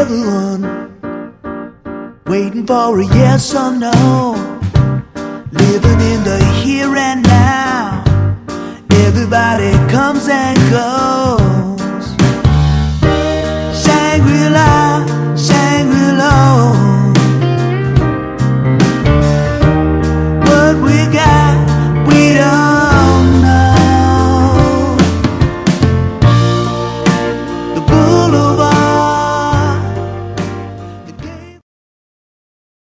everyone waiting for a yes or no, living in the here and now. Everybody comes and goes.